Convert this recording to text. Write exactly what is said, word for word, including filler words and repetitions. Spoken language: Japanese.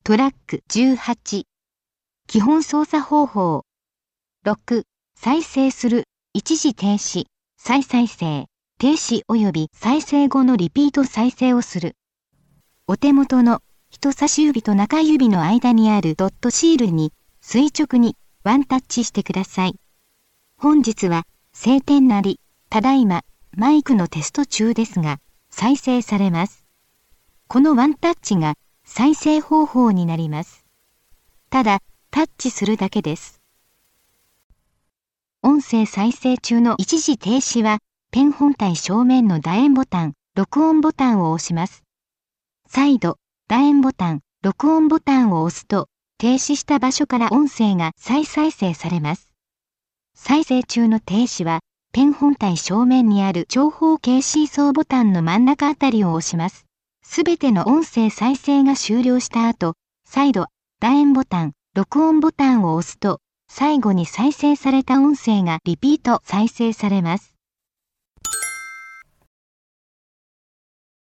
トラックじゅうはち。基本操作方法。ろく、再生する、一時停止、再再生、停止及び再生後のリピート再生をする。お手元の人差し指と中指の間にあるドットシールに垂直にワンタッチしてください。本日は晴天なり、ただいまマイクのテスト中ですが、再生されます。このワンタッチが再生方法になります。ただ、タッチするだけです。音声再生中の一時停止は、ペン本体正面の楕円ボタン、録音ボタンを押します。再度、楕円ボタン、録音ボタンを押すと、停止した場所から音声が再再生されます。再生中の停止は、ペン本体正面にある長方形シーソーボタンの真ん中あたりを押します。すべての音声再生が終了した後、再度、楕円ボタン、録音ボタンを押すと、最後に再生された音声がリピート再生されます。